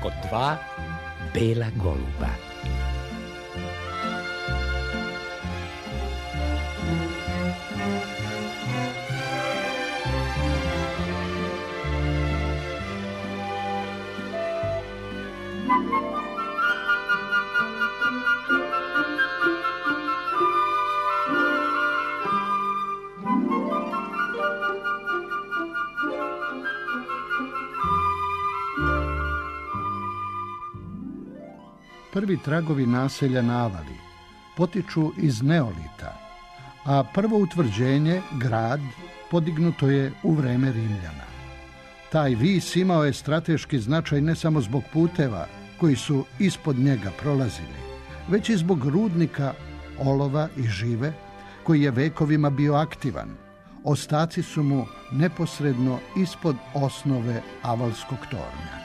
kod dva bela goluba. Prvi tragovi naselja na Avali potiču iz neolita, a prvo utvrđenje, grad, podignuto je u vreme Rimljana. Taj vis imao je strateški značaj ne samo zbog puteva koji su ispod njega prolazili, već i zbog rudnika olova i žive koji je vekovima bio aktivan. Ostaci su mu neposredno ispod osnove Avalskog tornja.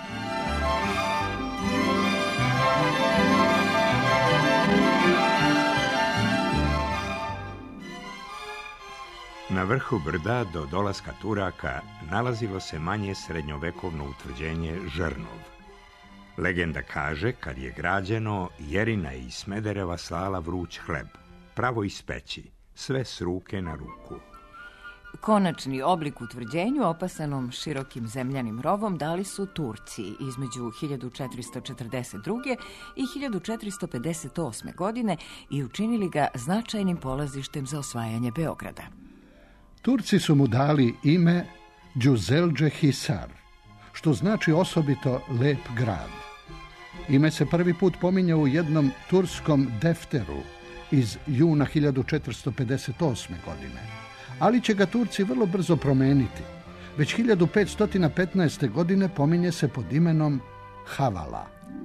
Na vrhu brda do dolaska Turaka nalazilo se manje srednjovekovno utvrđenje Žrnov. Legenda kaže, kad je građeno, Jerina je iz Smedereva slala vruć hleb, pravo iz peći, sve s ruke na ruku. Konačni oblik utvrđenju, opasanom širokim zemljanim rovom, dali su Turci između 1442. i 1458. godine i učinili ga značajnim polazištem za osvajanje Beograda. Turci su mu dali ime Đuzelđe Hisar, što znači osobito lep grad. Ime se prvi put pominje u jednom turskom defteru iz juna 1458. godine, ali će ga Turci vrlo brzo promeniti. Već 1515. godine pominje se pod imenom Havala.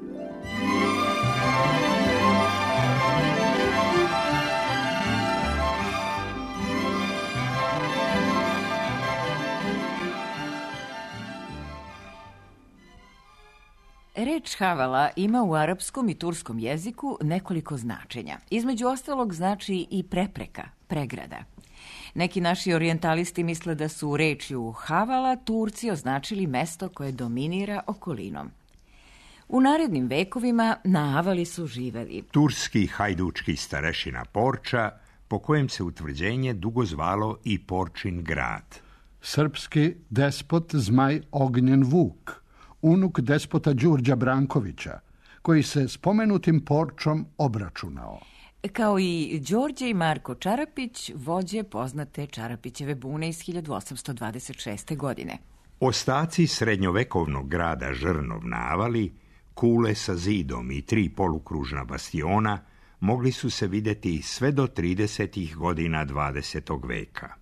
Reč Havala ima u arapskom i turskom jeziku nekoliko značenja. Između ostalog znači i prepreka, pregrada. Neki naši orijentalisti misle da su rečju Havala Turci označili mesto koje dominira okolinom. U narednim vekovima na Avali su živeli turski hajdučki starešina Porča, po kojem se utvrđenje dugo zvalo i Porčin grad. Srpski despot Zmaj Ognjen Vuk, unuk despota Đurđa Brankovića, koji se spomenutim Porčom obračunao. Kao i Đorđe i Marko Čarapić, vođe poznate Čarapićeve bune iz 1826. godine. Ostaci srednjovekovnog grada Žrnov na Avali, kule sa zidom i 3 polukružna bastiona, mogli su se vidjeti sve do 30. godina 20. veka.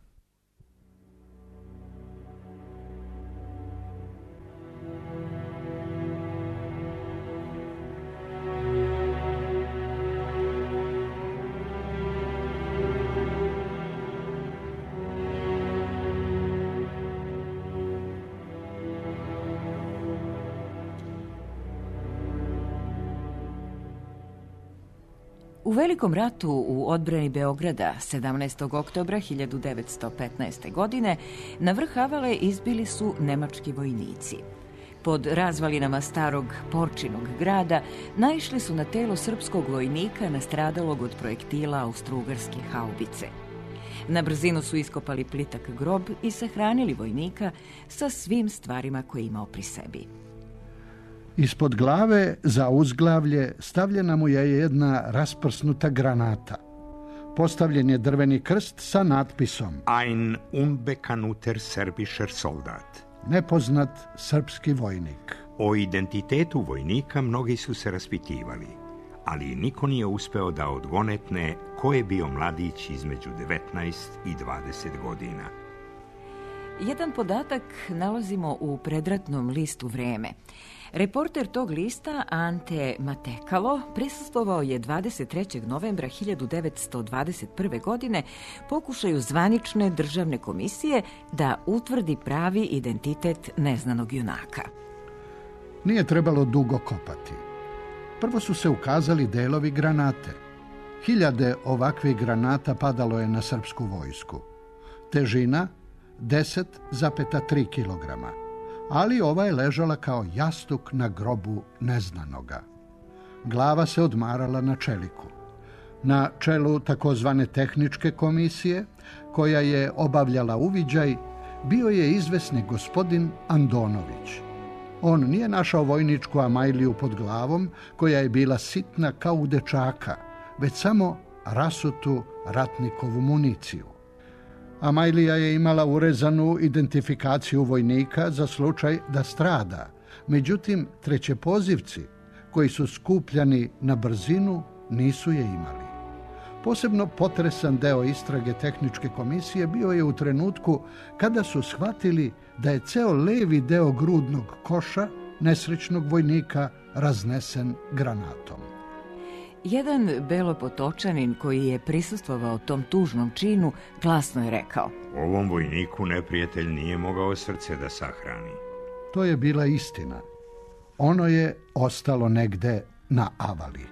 U Velikom ratu u odbrani Beograda 17. oktobra 1915. godine na vrh Avale izbili su nemački vojnici. Pod razvalinama starog Porčinog grada naišli su na telo srpskog vojnika nastradalog od projektila austrougarske haubice. Na brzinu su iskopali plitak grob i sahranili vojnika sa svim stvarima koje je imao pri sebi. Ispod glave za uzglavlje stavljena mu je jedna rasprsnuta granata. Postavljen je drveni krst sa natpisom Ein unbekannter serbischer Soldat. Nepoznat srpski vojnik. O identitetu vojnika mnogi su se raspitivali, ali niko nije uspeo da odgonetne ko je bio mladić između 19 i 20 godina. Jedan podatak nalazimo u predratnom listu Vreme. Reporter tog lista, Ante Matekalo, prisustvovao je 23. novembra 1921. godine pokušaju zvanične državne komisije da utvrdi pravi identitet neznanog junaka. Nije trebalo dugo kopati. Prvo su se ukazali delovi granate. 1000 ovakvih granata padalo je na srpsku vojsku. Težina 10,3 kilograma. ali ova je ležala kao jastuk na grobu neznanoga. Glava se odmarala na čeliku. Na čelu takozvane tehničke komisije, koja je obavljala uviđaj, bio je izvesni gospodin Andonović. On nije našao vojničku amajliju pod glavom, koja je bila sitna kao u dečaka, već samo rasutu ratnikovu municiju. Amajlija je imala urezanu identifikaciju vojnika za slučaj da strada, međutim trećepozivci, koji su skupljani na brzinu, nisu je imali. Posebno potresan deo istrage tehničke komisije bio je u trenutku kada su shvatili da je ceo levi deo grudnog koša nesrećnog vojnika raznesen granatom. Jedan belopotočanin koji je prisustvovao tom tužnom činu glasno je rekao: Ovom vojniku neprijatelj nije mogao srce da sahrani. To je bila istina. Ono je ostalo negde na avali.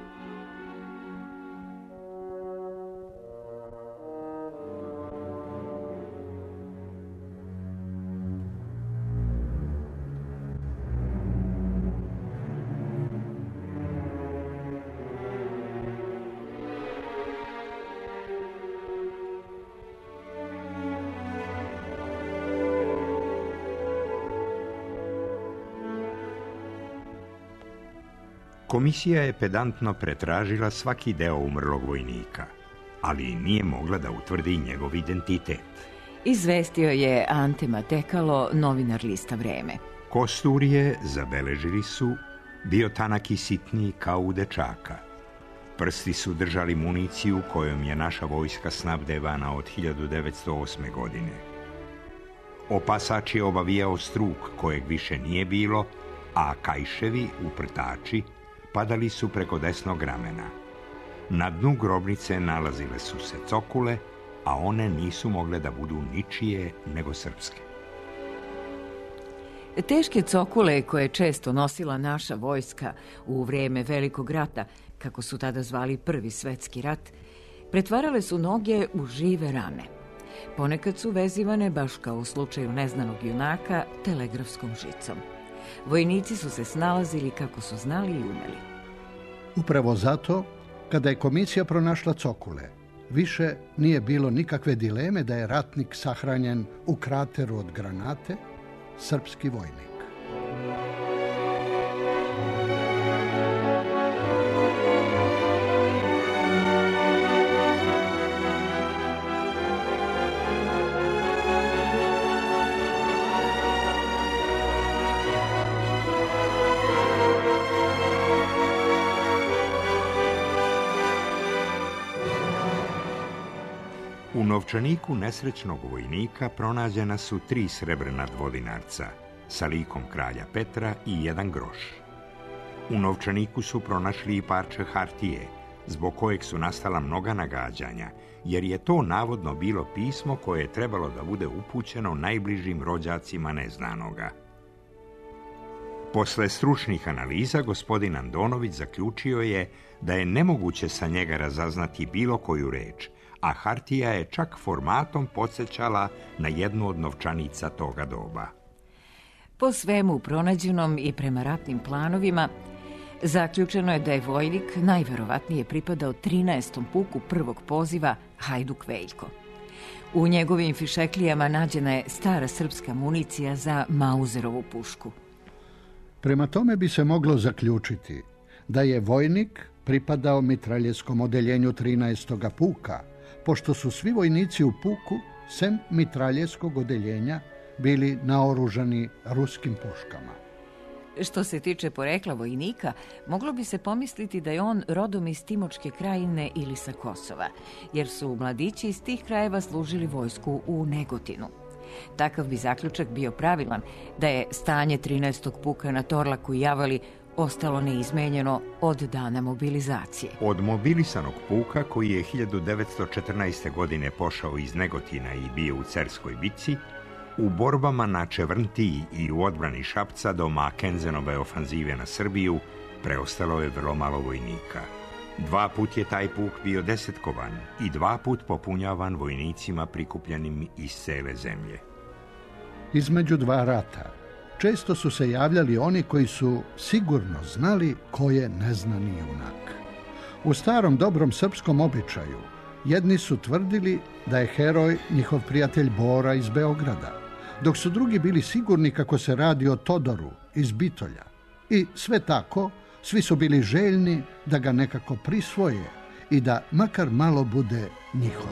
Komisija je pedantno pretražila svaki deo umrlog vojnika, ali nije mogla da utvrdi njegov identitet. Izvestio je Ante Matekalo, novinar lista Vreme. Kosturije, zabeležili su, bio tanak i sitniji kao u dečaka. Prsti su držali municiju kojom je naša vojska snabdevana od 1908. godine. Opasač je obavijao struk kojeg više nije bilo, a kajševi, uprtači, padali su preko desnog ramena. Na dnu grobnice nalazile su se cokule, a one nisu mogle da budu ničije nego srpske. Teške cokule koje je često nosila naša vojska u vrijeme Velikog rata, kako su tada zvali Prvi svetski rat, pretvarale su noge u žive rane. Ponekad su vezivane, baš kao u slučaju neznanog junaka, telegrafskom žicom. Vojnici su se snalazili kako su znali i umeli. Upravo zato, kada je komisija pronašla cokule, više nije bilo nikakve dileme da je ratnik sahranjen u krateru od granate, srpski vojnik. U novčaniku nesrećnog vojnika pronađena su 3 srebrna dvodinarca sa likom kralja Petra i 1 groš. U novčaniku su pronašli i parče hartije, zbog kojeg su nastala mnoga nagađanja, jer je to navodno bilo pismo koje je trebalo da bude upućeno najbližim rođacima neznanoga. Posle stručnih analiza, gospodin Andonović zaključio je da je nemoguće sa njega razaznati bilo koju reč, a hartija je čak formatom podsjećala na jednu od novčanica toga doba. Po svemu pronađenom i prema ratnim planovima, zaključeno je da je vojnik najverovatnije pripadao 13. puku prvog poziva Hajduk Veljko. U njegovim fišeklijama nađena je stara srpska municija za Mauserovu pušku. Prema tome bi se moglo zaključiti da je vojnik pripadao mitraljeskom odeljenju 13. puka, pošto su svi vojnici u puku, sem mitraljeskog odeljenja, bili naoružani ruskim puškama. Što se tiče porekla vojnika, moglo bi se pomisliti da je on rodom iz Timočke krajine ili sa Kosova, jer su mladići iz tih krajeva služili vojsku u Negotinu. Takav bi zaključak bio pravilan da je stanje 13. puka na Torlaku i Javali ostalo neizmenjeno od dana mobilizacije. Od mobilisanog puka, koji je 1914. godine pošao iz Negotina i bio u Cerskoj bici, u borbama na Čevrntiji i u odbrani Šapca do Makenzenove ofanzive na Srbiju preostalo je vrlo malo vojnika. 2 put je taj puk bio desetkovan i 2 put popunjavan vojnicima prikupljenim iz cele zemlje. Između 2 rata često su se javljali oni koji su sigurno znali ko je neznani junak. U starom dobrom srpskom običaju jedni su tvrdili da je heroj njihov prijatelj Bora iz Beograda, dok su drugi bili sigurni kako se radi o Todoru iz Bitolja. I sve tako, svi su bili željni da ga nekako prisvoje i da makar malo bude njihov.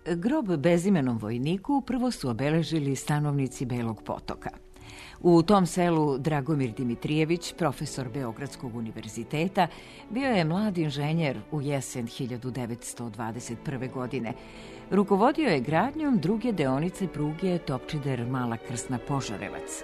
Grob bezimenom vojniku prvo su obeležili stanovnici Belog Potoka. U tom selu Dragomir Dimitrijević, profesor Beogradskog univerziteta, bio je mlad inženjer u jesen 1921. godine. Rukovodio je gradnjom druge deonice pruge Topčider-Mala Krsna-Požarevac.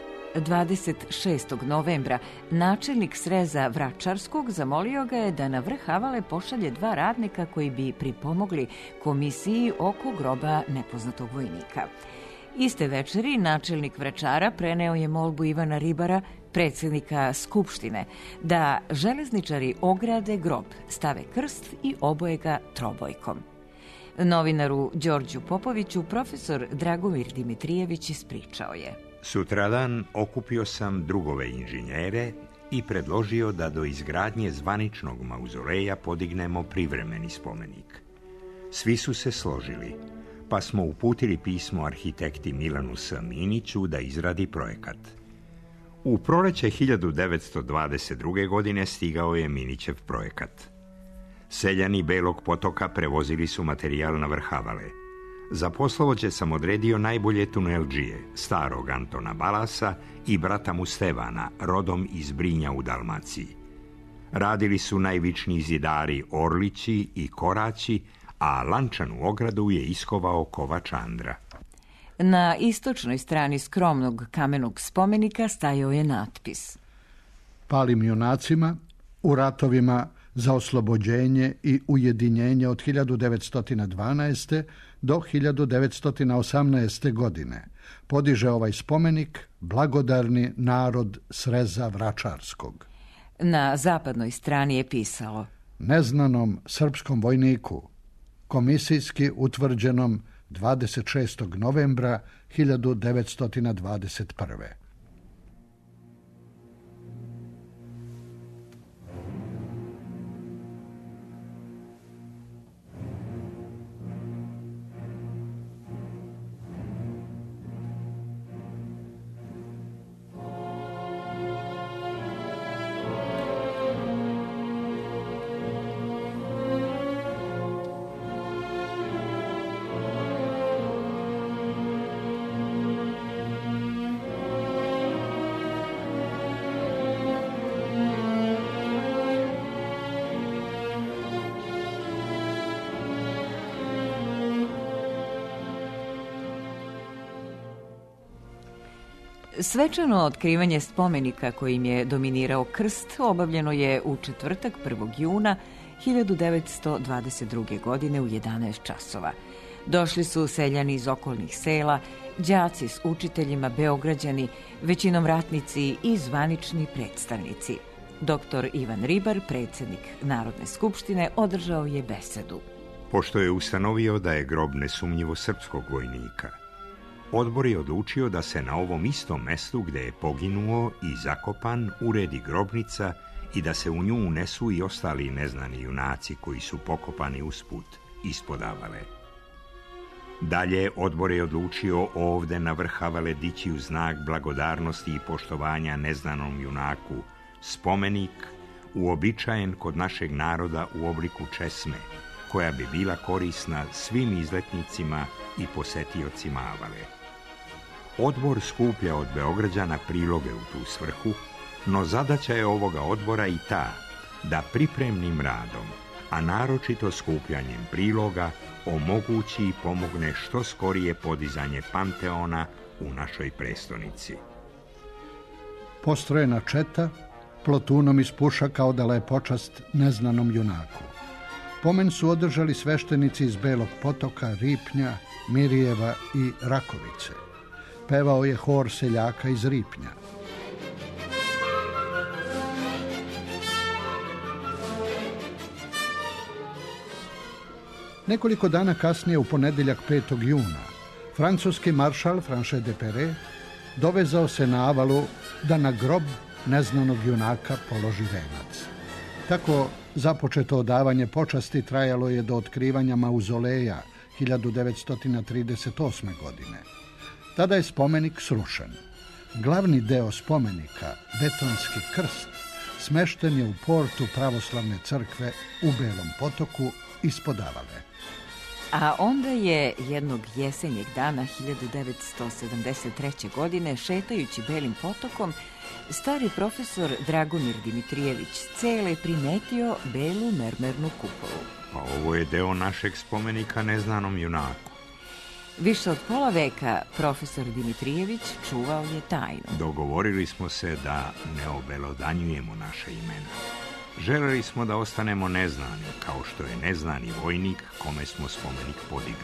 26. novembra načelnik sreza Vračarskog zamolio ga je da na vrh Avale pošalje 2 radnika koji bi pripomogli komisiji oko groba nepoznatog vojnika. Iste večeri načelnik Vračara preneo je molbu Ivana Ribara, predsjednika Skupštine, da železničari ograde grob, stave krst i oboje ga trobojkom. Novinaru Đorđu Popoviću profesor Dragomir Dimitrijević ispričao je: Sutradan okupio sam drugove inženjere i predložio da do izgradnje zvaničnog mauzoleja podignemo privremeni spomenik. Svi su se složili, pa smo uputili pismo arhitekti Milanu S. Miniću da izradi projekat. U proleće 1922. godine stigao je Minićev projekat. Seljani Belog Potoka prevozili su materijal na vrh Avale. Za poslovođe sam odredio najbolje tunelđije, starog Antona Balasa i brata mu Stevana, rodom iz Brinja u Dalmaciji. Radili su najvičniji zidari Orlići i Koraći, a lančanu ogradu je iskovao kovač Andra. Na istočnoj strani skromnog kamenog spomenika stajao je natpis: Palim junacima u ratovima za oslobođenje i ujedinjenje od 1912. do 1918. godine podiže ovaj spomenik blagodarni narod sreza Vračarskog. Na zapadnoj strani je pisalo: Neznanom srpskom vojniku, komisijski utvrđenom 26. novembra 1921. Svečano otkrivanje spomenika kojim je dominirao krst obavljeno je u četvrtak 1. juna 1922. godine u 11 časova. Došli su seljani iz okolnih sela, đaci s učiteljima, Beograđani, većinom ratnici i zvanični predstavnici. Dr. Ivan Ribar, predsjednik Narodne skupštine, održao je besedu. Pošto je ustanovio da je grob nesumnjivo srpskog vojnika, odbor je odlučio da se na ovom istom mestu gde je poginuo i zakopan uredi grobnica i da se u nju unesu i ostali neznani junaci koji su pokopani usput ispod Avale. Dalje, odbor je odlučio ovde na vrh Avale dići u znak blagodarnosti i poštovanja neznanom junaku spomenik uobičajen kod našeg naroda u obliku česme, koja bi bila korisna svim izletnicima i posetiocima Avale. Odbor skuplja od Beograđana priloge u tu svrhu, no zadaća je ovoga odbora i ta da pripremnim radom, a naročito skupljanjem priloga, omogući i pomogne što skorije podizanje Panteona u našoj prestonici. Postrojena četa plotunom iz pušaka odala je počast neznanom junaku. Pomen su održali sveštenici iz Belog Potoka, Ripnja, Mirijeva i Rakovice. Pevao je hor seljaka iz Ripnja. Nekoliko dana kasnije, u ponedjeljak 5. juna, francuski maršal Franchet de Pere dovezao se na Avalu da na grob neznanog junaka položi venac. Tako započeto odavanje počasti trajalo je do otkrivanja mauzoleja 1938. godine. Tada je spomenik srušen. Glavni deo spomenika, betonski krst, smešten je u portu pravoslavne crkve u Belom Potoku ispod Avale. A onda je jednog jesenjeg dana 1973. godine, šetajući Belim potokom, stari profesor Dragomir Dimitrijević Cele primetio belu mermernu kupolu. Pa ovo je deo našeg spomenika neznanom junaku. Više od pola veka profesor Dimitrijević čuvao je tajnu. Dogovorili smo se da ne obelodanjujemo naše imena. Želeli smo da ostanemo neznani, kao što je neznani vojnik kome smo spomenik podigli.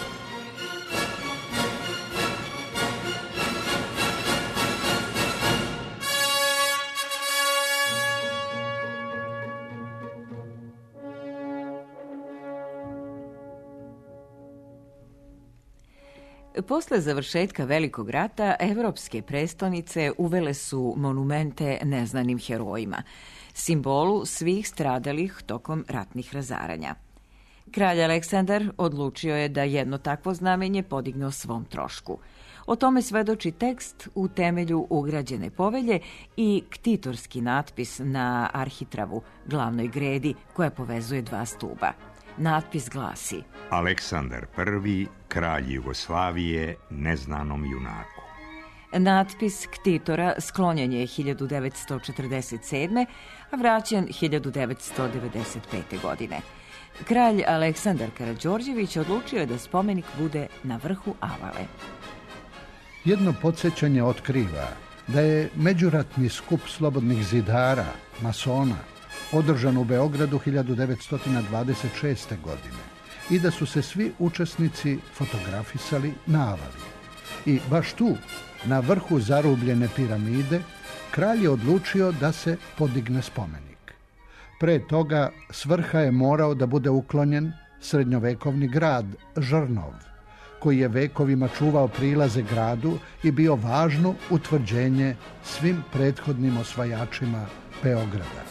Posle završetka Velikog rata, evropske prestonice uvele su monumente neznanim herojima, simbolu svih stradalih tokom ratnih razaranja. Kralj Aleksandar odlučio je da jedno takvo znamenje podigne o svom trošku. O tome svedoči tekst u temelju ugrađene povelje i ktitorski natpis na arhitravu, glavnoj gredi koja povezuje dva stuba. Natpis glasi: Aleksandar I, kralj Jugoslavije, neznanom junaku. Natpis ktitora sklonjen je 1947. a vraćen 1995. godine. Kralj Aleksandar Karađorđević odlučio je da spomenik bude na vrhu Avale. Jedno podsjećanje otkriva da je međuratni skup slobodnih zidara, masona, održan u Beogradu 1926. godine i da su se svi učesnici fotografisali na Avali. I baš tu, na vrhu zarubljene piramide, kralj je odlučio da se podigne spomenik. Pre toga s vrha je morao da bude uklonjen srednjovekovni grad Žrnov, koji je vekovima čuvao prilaze gradu i bio važno utvrđenje svim prethodnim osvajačima Beograda.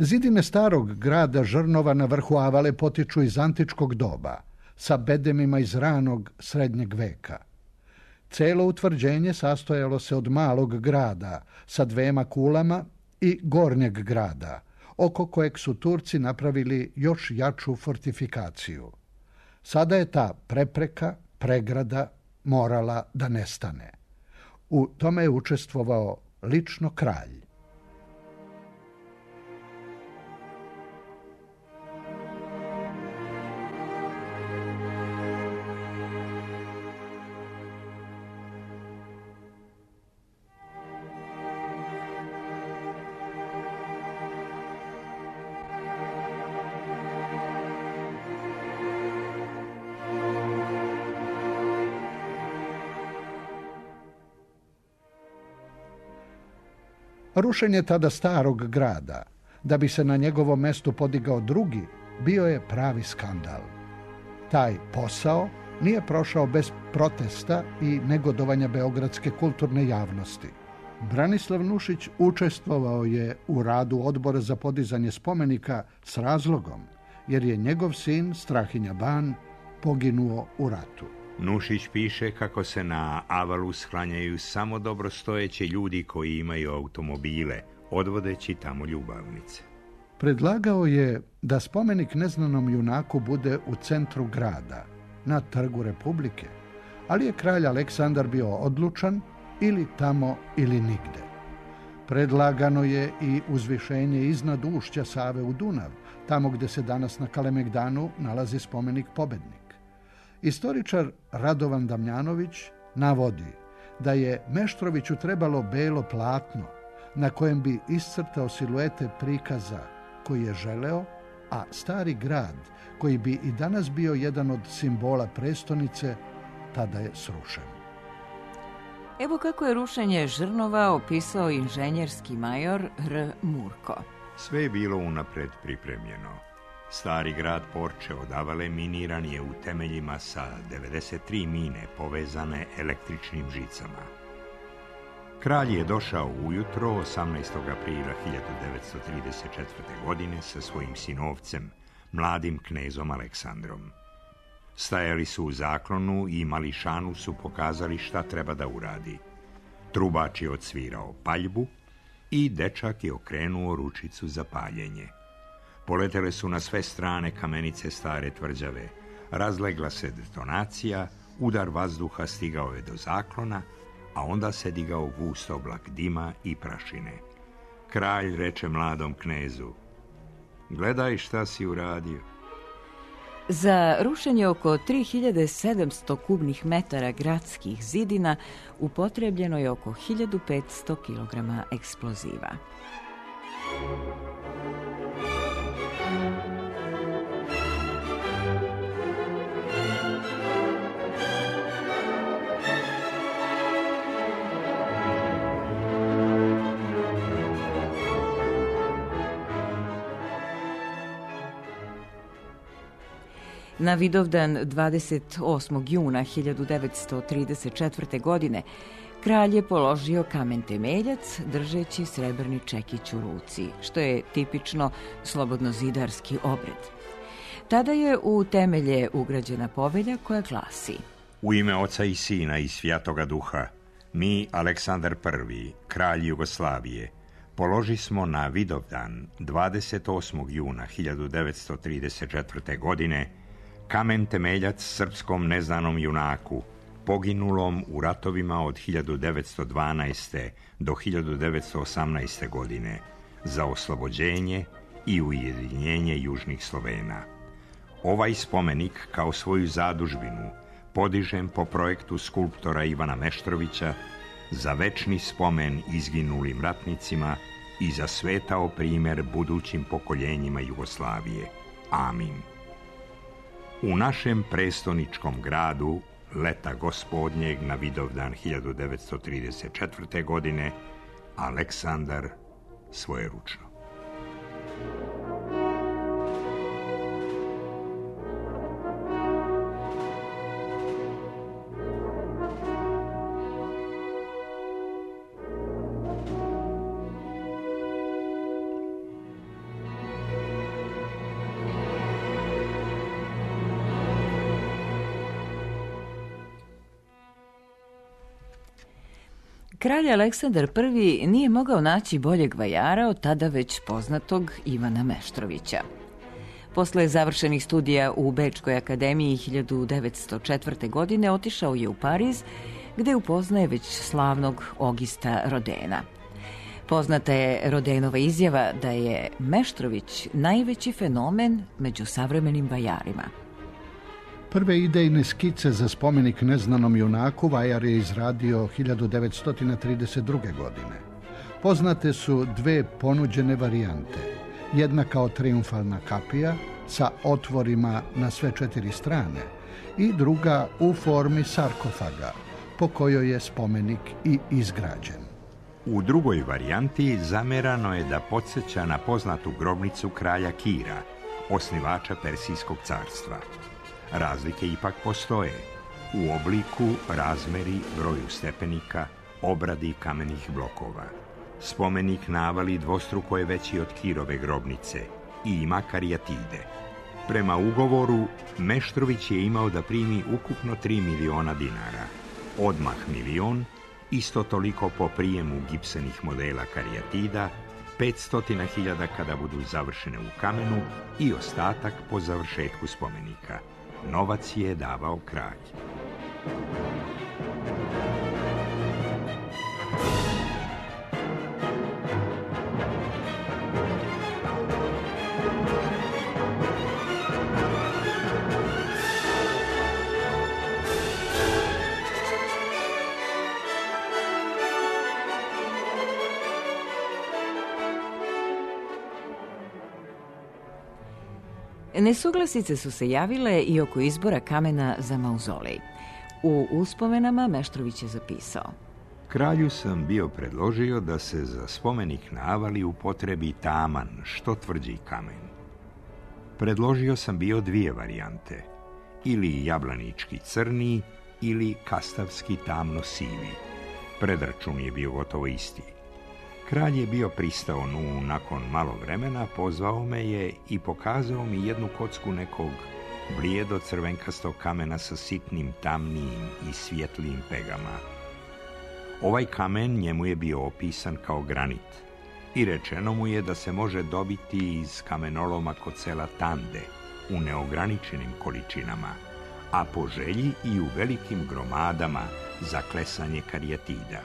Zidine starog grada Žrnova na vrhu Avale potiču iz antičkog doba, sa bedemima iz ranog srednjeg veka. Celo utvrđenje sastojalo se od malog grada sa 2 kulama i gornjeg grada, oko kojeg su Turci napravili još jaču fortifikaciju. Sada je ta pregrada, morala da nestane. U tome je učestvovao lično kralj. Rušenje tada starog grada, da bi se na njegovom mestu podigao drugi, bio je pravi skandal. Taj posao nije prošao bez protesta i negodovanja beogradske kulturne javnosti. Branislav Nušić učestvovao je u radu odbora za podizanje spomenika s razlogom, jer je njegov sin Strahinja Ban poginuo u ratu. Nušić piše kako se na Avalu sklanjaju samo dobrostojeći ljudi koji imaju automobile, odvodeći tamo ljubavnice. Predlagao je da spomenik neznanom junaku bude u centru grada, na Trgu Republike, ali je kralj Aleksandar bio odlučan ili tamo ili nigde. Predlagano je i uzvišenje iznad ušća Save u Dunav, tamo gde se danas na Kalemegdanu nalazi spomenik Pobednik. Istoričar Radovan Damjanović navodi da je Meštroviću trebalo belo platno na kojem bi iscrtao siluete prikaza koji je želeo, a stari grad, koji bi i danas bio jedan od simbola prestonice, tada je srušen. Evo kako je rušenje Žrnova opisao inženjerski major R. Murko. Sve je bilo unapred pripremljeno. Stari grad Porče od Avale miniran je u temeljima sa 93 mine povezane električnim žicama. Kralj je došao ujutro 18. aprila 1934. godine sa svojim sinovcem, mladim knezom Aleksandrom. Stajali su u zaklonu i mališanu su pokazali šta treba da uradi. Trubač je odsvirao paljbu i dečak je okrenuo ručicu za paljenje. Poletele su na sve strane kamenice stare tvrđave. Razlegla se detonacija, udar vazduha stigao je do zaklona, a onda se digao gust oblak dima i prašine. Kralj reče mladom knezu: "Gledaj šta si uradio." Za rušenje oko 3700 kubnih metara gradskih zidina upotrebljeno je oko 1500 kg eksploziva. Na Vidovdan 28. juna 1934. godine kralj je položio kamen temeljac držeći srebrni čekić u ruci, što je tipično slobodnozidarski obred. Tada je u temelje ugrađena povelja koja glasi: "U ime Oca i Sina i Svjatoga Duha, mi, Aleksandar I, kralj Jugoslavije, položi smo na Vidovdan 28. juna 1934. godine kamen temeljac srpskom neznanom junaku, poginulom u ratovima od 1912. do 1918. godine za oslobođenje i ujedinjenje južnih Slovena. Ovaj spomenik kao svoju zadužbinu podižem po projektu skulptora Ivana Meštrovića za večni spomen izginulim ratnicima i za svetao primjer budućim pokoljenjima Jugoslavije. Amin. U našem prestoničkom gradu leta gospodnjeg na Vidovdan 1934. godine Aleksandar svojeručno." Kralj Aleksandar I nije mogao naći boljeg vajara od tada već poznatog Ivana Meštrovića. Posle završenih studija u Bečkoj akademiji 1904. godine otišao je u Pariz, gde upoznaje već slavnog Ogista Rodena. Poznata je Rodenova izjava da je Meštrović najveći fenomen među savremenim vajarima. Prve idejne skice za spomenik neznanom junaku vajar je izradio 1932. godine. Poznate su dve ponuđene varijante. Jedna kao triumfalna kapija sa otvorima na sve 4 strane i druga u formi sarkofaga, po kojoj je spomenik i izgrađen. U drugoj varijanti zamerano je da podsjeća na poznatu grobnicu kralja Kira, osnivača Persijskog carstva. Razlike ipak postoje u obliku, razmeri, broju stepenika, obradi kamenih blokova. Spomenik navali dvostruko je veći od Kirove grobnice i ima karijatide. Prema ugovoru, Meštrović je imao da primi ukupno 3 miliona dinara. Odmah 1 milion, isto toliko po prijemu gipsenih modela karijatida, 500.000 kada budu završene u kamenu i ostatak po završetku spomenika. Novac je davao kralj. Nesuglasice su se javile i oko izbora kamena za mauzolej. U uspomenama Meštrović je zapisao: Kralju sam bio predložio da se za spomenik na Avali upotrebi taman, što tvrđi kamen. Predložio sam bio 2 varijante, ili jablanički crni, ili kastavski tamno sivi. Predračun je bio gotovo isti. Kralj je bio pristao, nakon malo vremena pozvao me je i pokazao mi jednu kocku nekog blijedo crvenkastog kamena sa sitnim, tamnijim i svjetlijim pegama. Ovaj kamen njemu je bio opisan kao granit i rečeno mu je da se može dobiti iz kamenoloma kod sela Tande u neograničenim količinama, a po želji i u velikim gromadama za klesanje karijatida.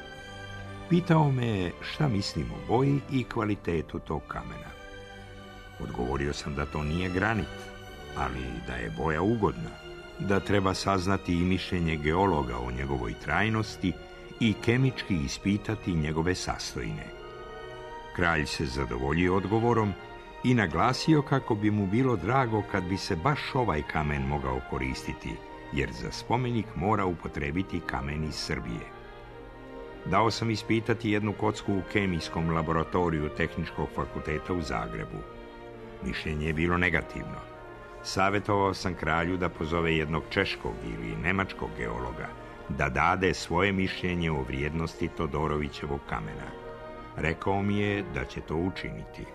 Pitao me šta mislim o boji i kvalitetu tog kamena. Odgovorio sam da to nije granit, ali da je boja ugodna, da treba saznati i mišljenje geologa o njegovoj trajnosti i kemički ispitati njegove sastojine. Kralj se zadovoljio odgovorom i naglasio kako bi mu bilo drago kad bi se baš ovaj kamen mogao koristiti, jer za spomenik mora upotrebiti kamen iz Srbije. Dao sam ispitati jednu kocku u kemijskom laboratoriju Tehničkog fakulteta u Zagrebu. Mišljenje je bilo negativno. Savjetovao sam kralju da pozove jednog češkog ili nemačkog geologa, da dade svoje mišljenje o vrijednosti Todorovićevog kamena. Rekao mi je da će to učiniti.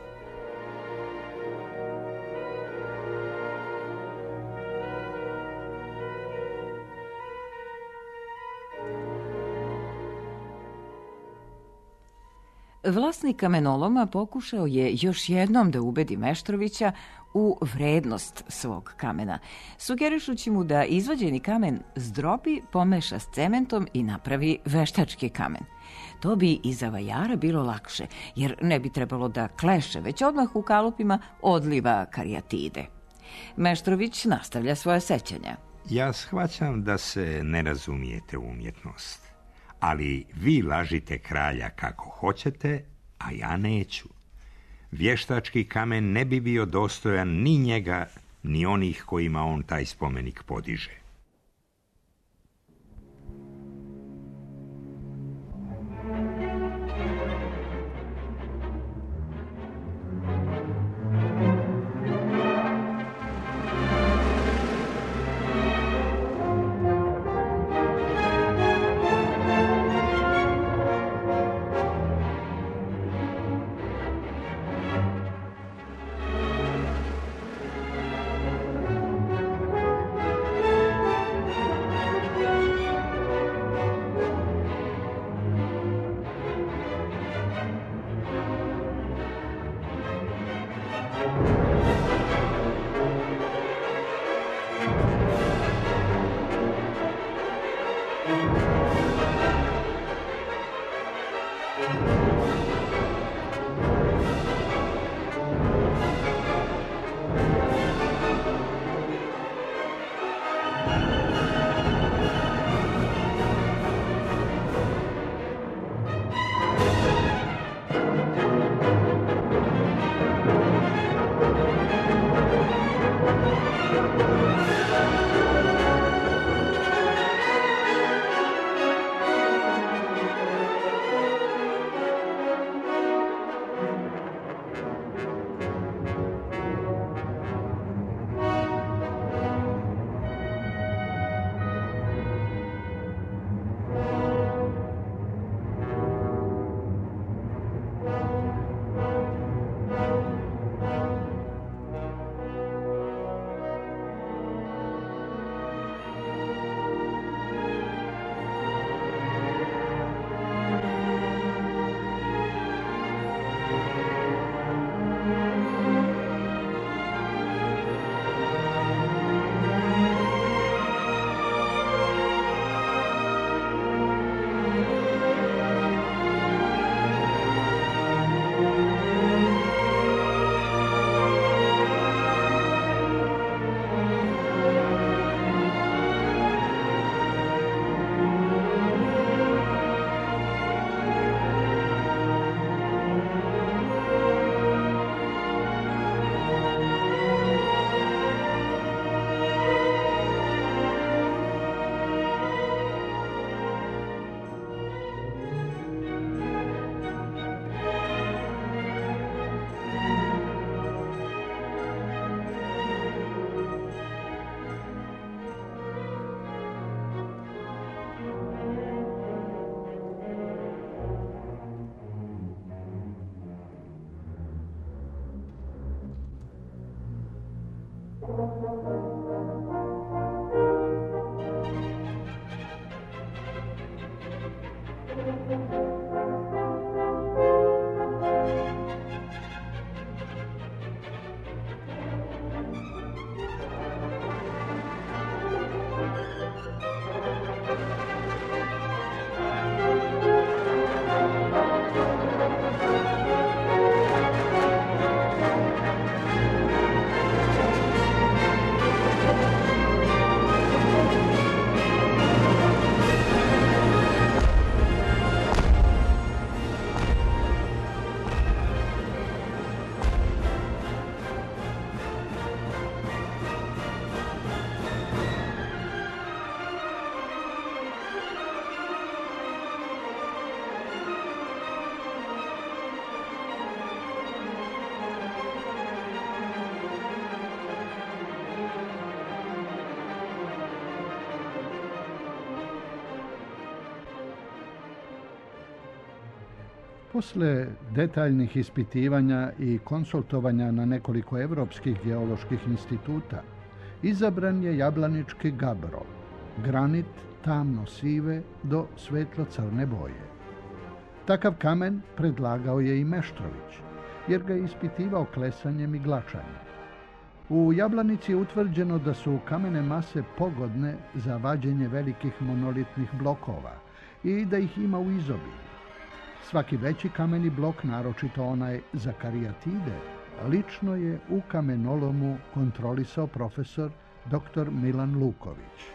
Vlasnik kamenoloma pokušao je još jednom da ubedi Meštrovića u vrednost svog kamena, sugerišući mu da izvađeni kamen zdrobi, pomeša s cementom i napravi veštački kamen. To bi i za vajara bilo lakše, jer ne bi trebalo da kleše, već odmah u kalupima odliva karijatide. Meštrović nastavlja svoje sećanja. Ja shvaćam da se ne razumijete u umjetnost, ali vi lažite kralja kako hoćete, a ja neću. Vještački kamen ne bi bio dostojan ni njega, ni onih kojima on taj spomenik podiže. Posle detaljnih ispitivanja i konsultovanja na nekoliko evropskih geoloških instituta, izabran je jablanički gabbro, granit tamno sive do svetlo-crne boje. Takav kamen predlagao je i Meštrović, jer ga je ispitivao klesanjem i glačanjem. U Jablanici je utvrđeno da su kamene mase pogodne za vađenje velikih monolitnih blokova i da ih ima u izobilju. Svaki veći kameni blok, naročito onaj za karijatide, lično je u kamenolomu kontrolisao profesor dr. Milan Luković.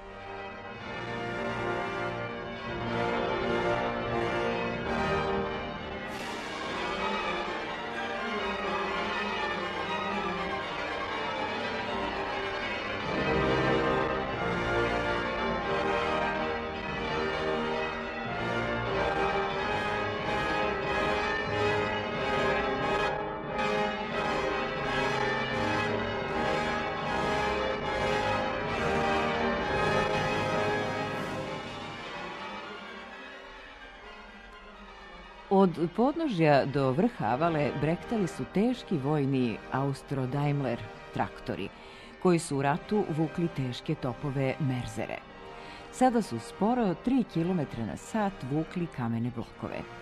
Od podnožja do vrha Avale brektali su teški vojni Austro-Daimler traktori, koji su u ratu vukli teške topove Merzere. Sada su sporo 3 km na sat vukli kamene blokove.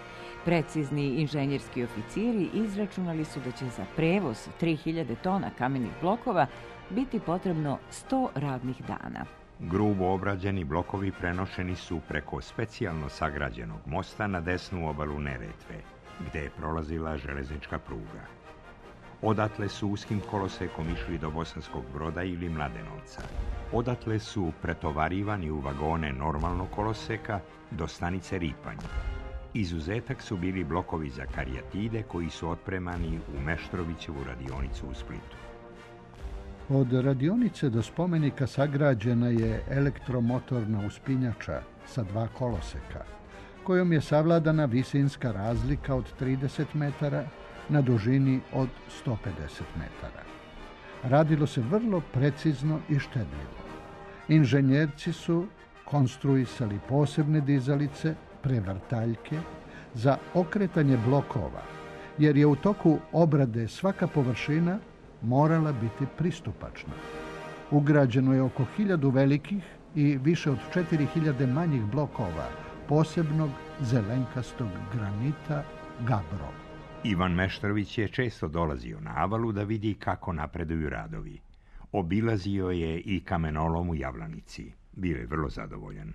Precizni inženjerski oficiri izračunali su da će za prevoz 3000 tona kamenih blokova biti potrebno 100 radnih dana. Grubo obrađeni blokovi prenošeni su preko specijalno sagrađenog mosta na desnu obalu Neretve, gde je prolazila železnička pruga. Odatle su uskim kolosekom išli do Bosanskog Broda ili Mladenovca. Odatle su pretovarivani u vagone normalnog koloseka do stanice Ripanj. Izuzetak su bili blokovi za karijatide koji su otpremani u Meštrovićevu radionicu u Splitu. Od radionice do spomenika sagrađena je elektromotorna uspinjača sa 2 koloseka, kojom je savladana visinska razlika od 30 metara na dužini od 150 metara. Radilo se vrlo precizno i štedljivo. Inženjerci su konstruisali posebne dizalice, prevrtaljke, za okretanje blokova, jer je u toku obrade svaka površina morala biti pristupačna. Ugrađeno je oko 1000 velikih i više od 4000 manjih blokova posebnog zelenkastog granita Gabro. Ivan Meštrović je često dolazio na Avalu da vidi kako napreduju radovi. Obilazio je i kamenolom u Javlanici. Bio je vrlo zadovoljan.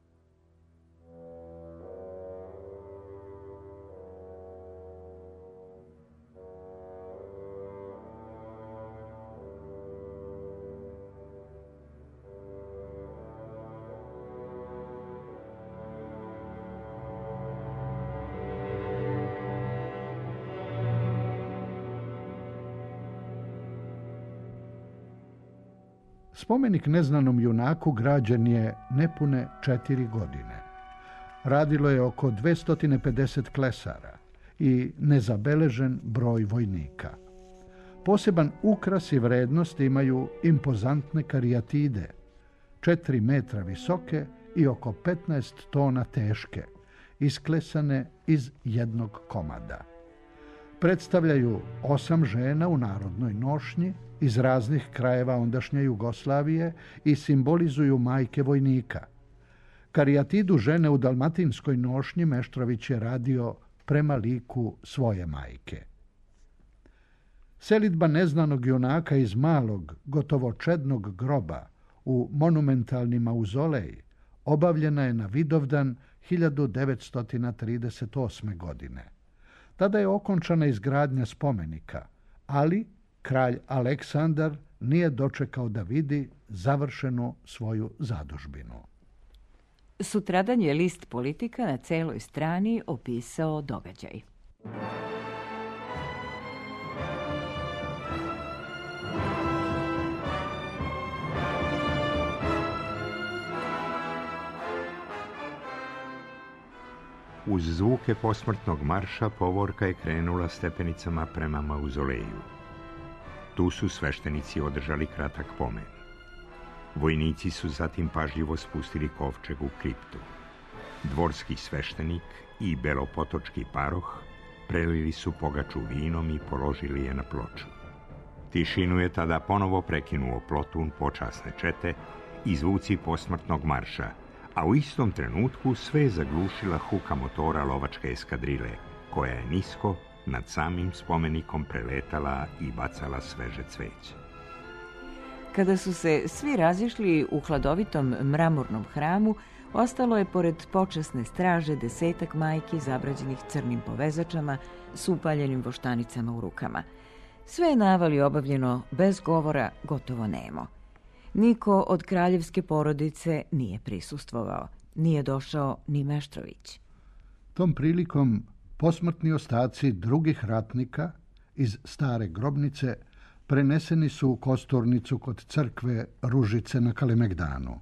Spomenik neznanom junaku građen je nepune 4 godine. Radilo je oko 250 klesara i nezabeležen broj vojnika. Poseban ukras i vrednost imaju impozantne karijatide, 4 metra visoke i oko 15 tona teške, isklesane iz jednog komada. Predstavljaju 8 žena u narodnoj nošnji iz raznih krajeva ondašnje Jugoslavije i simbolizuju majke vojnika. Karijatidu žene u dalmatinskoj nošnji Meštrović je radio prema liku svoje majke. Selidba neznanog junaka iz malog, gotovo čednog groba u monumentalni mauzolej obavljena je na Vidovdan 1938. godine. Tada je okončana izgradnja spomenika, ali kralj Aleksandar nije dočekao da vidi završenu svoju zadužbinu. Sutradan je list Politika na celoj strani opisao događaj. Uz zvuke posmrtnog marša povorka je krenula stepenicama prema mauzoleju. Tu su sveštenici održali kratak pomen. Vojnici su zatim pažljivo spustili kovčeg u kriptu. Dvorski sveštenik i belopotočki paroh prelili su pogaču vinom i položili je na ploču. Tišinu je tada ponovo prekinuo plotun počasne čete i zvuci posmrtnog marša, a u istom trenutku sve je zaglušila huka motora lovačke eskadrile, koja je nisko nad samim spomenikom preletala i bacala sveže cveće. Kada su se svi razišli u hladovitom mramornom hramu, ostalo je pored počasne straže 10 majki zabrađenih crnim povezačama s upaljenim voštanicama u rukama. Sve je na Avali obavljeno bez govora, gotovo nemo. Niko od kraljevske porodice nije prisustvovao. Nije došao ni Meštrović. Tom prilikom posmrtni ostaci drugih ratnika iz stare grobnice preneseni su u kosturnicu kod crkve Ružice na Kalemegdanu.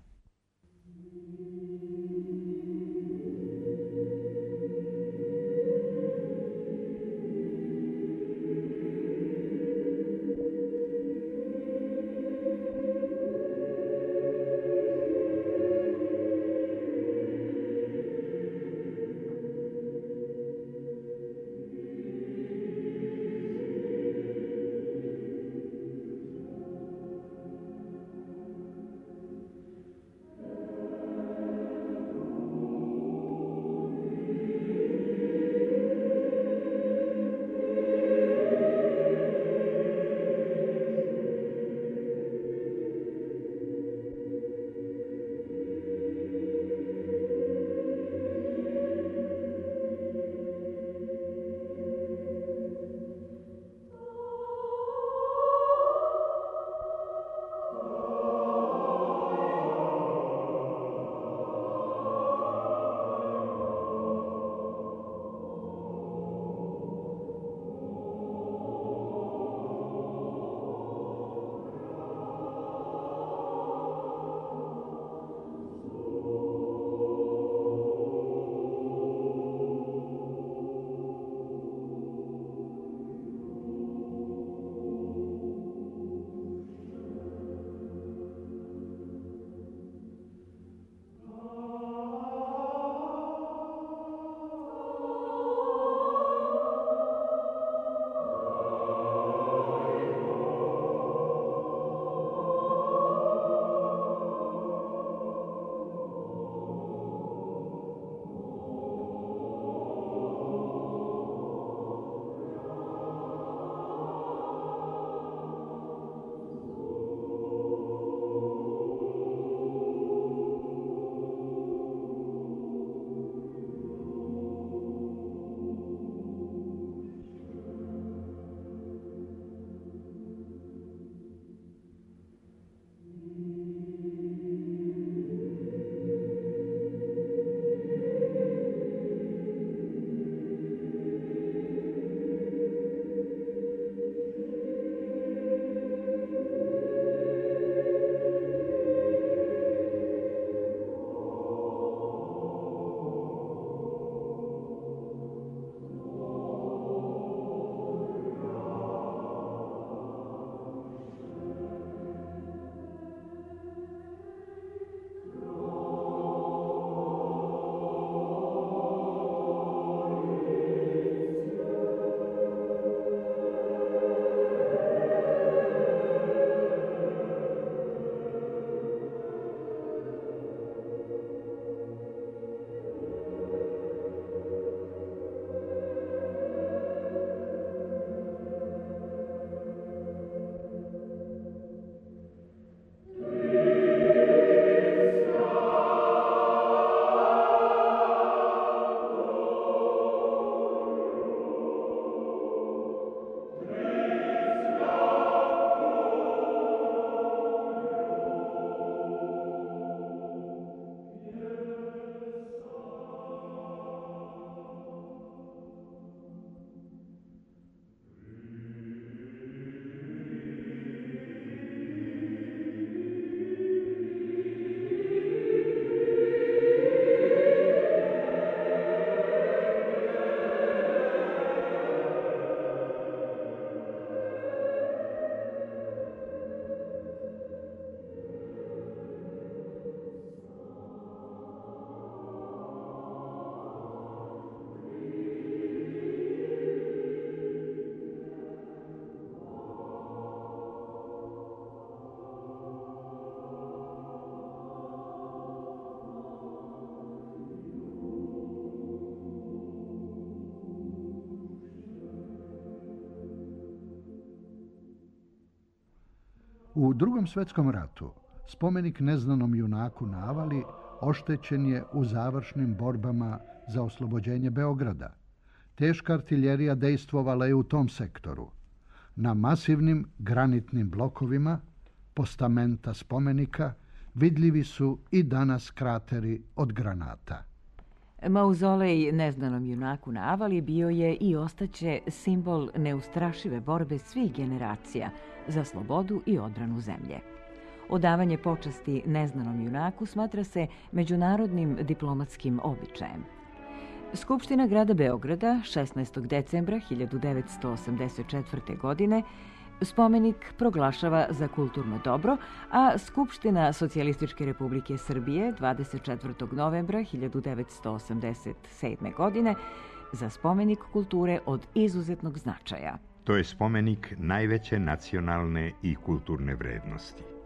U Drugom svjetskom ratu spomenik neznanom junaku na Avali oštećen je u završnim borbama za oslobođenje Beograda. Teška artiljerija dejstvovala je u tom sektoru. Na masivnim granitnim blokovima postamenta spomenika vidljivi su i danas krateri od granata. Mauzolej neznanom junaku na Avali bio je i ostaće simbol neustrašive borbe svih generacija za slobodu i odbranu zemlje. Odavanje počasti neznanom junaku smatra se međunarodnim diplomatskim običajem. Skupština grada Beograda 16. decembra 1984. godine spomenik proglašava za kulturno dobro, a Skupština Socijalističke Republike Srbije 24. novembra 1987. godine za spomenik kulture od izuzetnog značaja. To je spomenik najveće nacionalne i kulturne vrednosti.